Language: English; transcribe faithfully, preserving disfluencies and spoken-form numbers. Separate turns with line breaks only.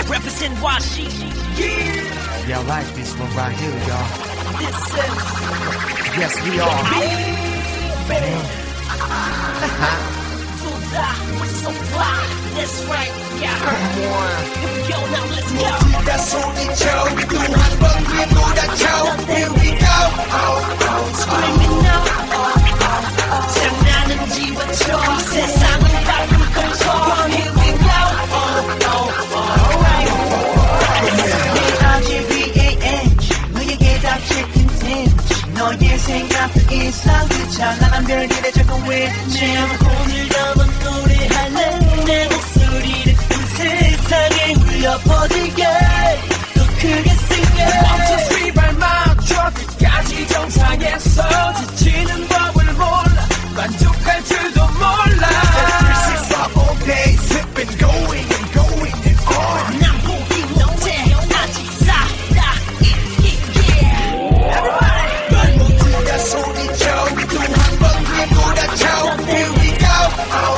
represent Washi. Yeah.
Y'all like this one right here, y'all.
This is.
Yes, we are.
Man. We're so fly. That's right. Yeah.
Come on.
Here we go. Now let's go.
모두가 소리쳐 또 한 번 되돌아쳐. Here we go. Oh, oh,
Screaming out. 장난은 집어쳐. 세상은 바꿀 거쳐. Here we go. Oh, oh, alright. R G B A H 너에게 닥칠 컨텐츠 너의 생각도 일상 그 찬란한 별들의 작은 외침 오늘 남은 노래할래 내 목소리를 큰 세상에 울려 퍼지게 더 크게 sing it
one two three 발 맞춰 끝까지 정상에서 지치는 법을 몰라 만족할 줄도 몰라 three six five all day sipping going and going and on
난 포기 못해 아직 살아 Everybody
모두가 소리쳐 또 한 번 되돌아쳐 Here we go. Oh,